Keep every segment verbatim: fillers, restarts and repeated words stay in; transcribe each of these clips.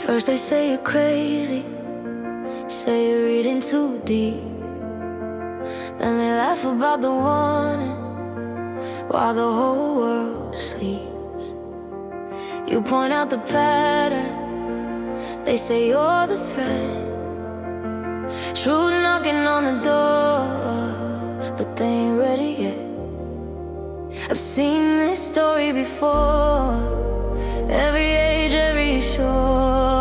First they say you're crazy, say you're reading too deep. Then they laugh about the warning while the whole world sleeps. You point out the pattern, they say you're the threat. Truth knocking on the door, but they ain't ready yet. I've seen this story before, every age, every shore.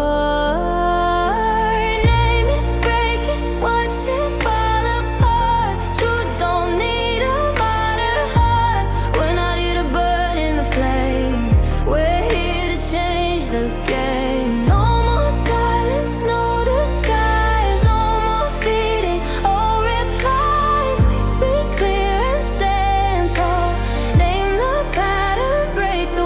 Name it, break it, watch it fall apart. Truth don't need a modern heart. We're not here to burn in the flame, we're here to change the game. No more silence, no disguise, no more feeding or replies. We speak clear and stand tall. Name the pattern, break the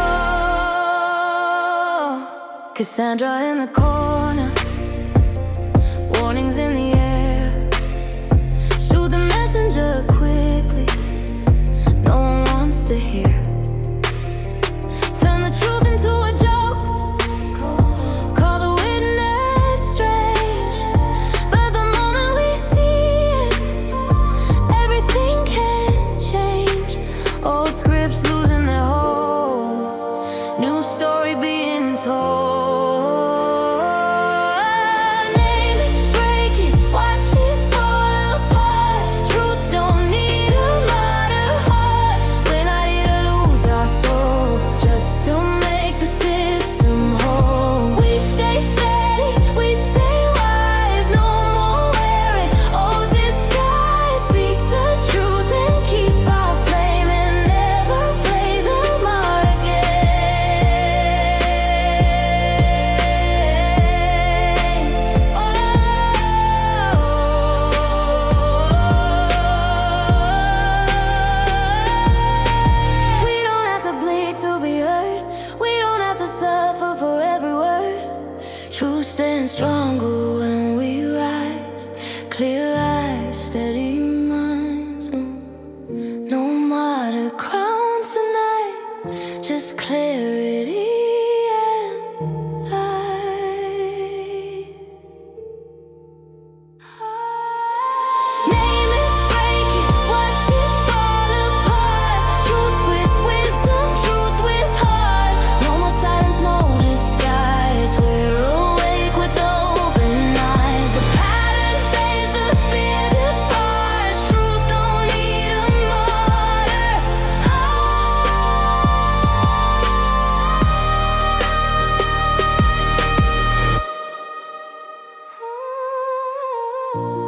wall. Cassandra in the corner, warnings in the air. Shoot the messenger quickly, no one wants to hear. Turn the truth into a joke, call the witness strange. But the moment we see it, everything can change. Old scripts losing their hold, new story being told. Name it, break it, watch it fall apart. Truth don't need a modern heart. We're not here to lose our soul, just to make the system whole. We stay steady, we stay wise, no more wearing old disguise. Speak the truth and keep our flame, and never play the martyr game. Oh, we don't have to bleed to be heard, we don't have to suffer for every word. Truth stands stronger when we rise, clear eyes, steady minds. Mm. No matter crowns tonight, just clarity and light. Name it, break it, watch it fall apart. Truth with wisdom, truth with heart. No more silence, no disguise. We're awake with open eyes. The pattern fades, the fear departs. Truth don't need a martyr. Ah.